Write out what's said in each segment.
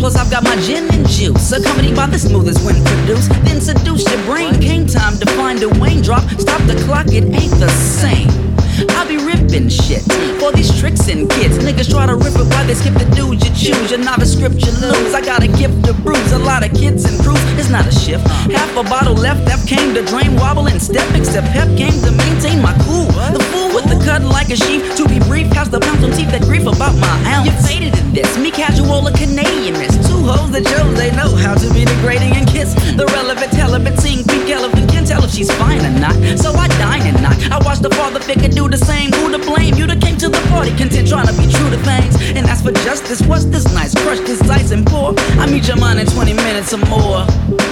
plus I've got my gin and juice, accompanied by the smoothest when produced. Then seduce your brain. Came time to find a Wayne drop. Stop the clock, it ain't the same. I be ripping shit for these tricks and kids. Niggas try to rip it while they skip the dudes you choose. You're not a script you lose. I got a gift to bruise a lot of kids and crews. It's not a shift. Half a bottle left. F came to drain, wobble and step. Except Pep came to maintain my cool. The fool with the cut like a sheep. To be brief, cast the pounds on teeth that grief about my ounce. You faded in this. Me casual a Canadian miss. Two hoes that shows they know how to be degrading and kiss. The relevant, relevant, seeing pink elephant. Can't tell if she's fine or not. So I dine and knock. I watch the father figure do the same. Who to blame? You that came to the party content trying to be true to things. And as for justice, what's this nice? Crush this ice and pour. I meet your mind in 20 minutes or more.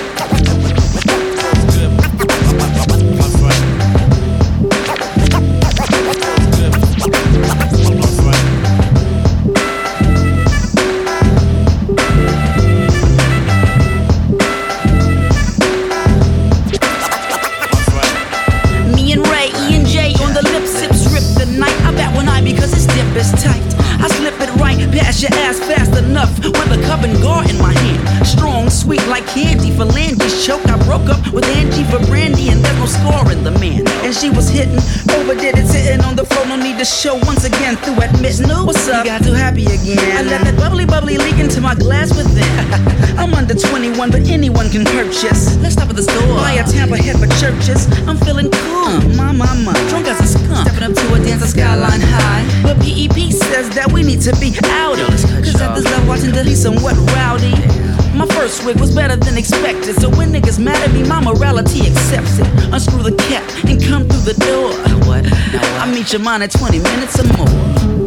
Your ass fast enough with a cup and gar in my hand. Strong, sweet like candy for Landy's choke. I broke up with Angie for brandy and there's no score in the man. And she was hitting, overdid it, sitting on the floor. No need to show once again through admission. What's up? You got too happy again. I let that bubbly leak into my glass within. I'm under 21, but anyone can purchase. Let's stop at the store. Buy a Tampa head for churches. I'm feeling cool. My. Drunk as a skunk. Stepping up to a dance, a skyline high. But PEP says that we need to be out. Cause at this level watching to be somewhat rowdy. My first wig was better than expected. So when niggas mad at me, my morality accepts it. Unscrew the cap and come through the door. What? I meet your mind in 20 minutes or more.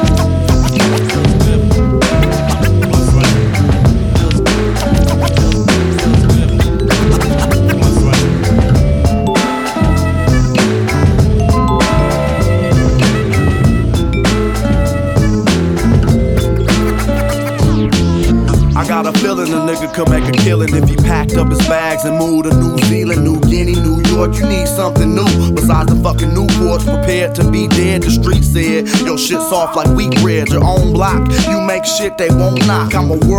Got a feeling a nigga could make a killing if he packed up his bags and moved to New Zealand, New Guinea, New York. You need something new besides the fucking Newports. Prepared to be dead, the street said. Your shit's off like wheat bread, your own block. You make shit they won't knock. I'm a world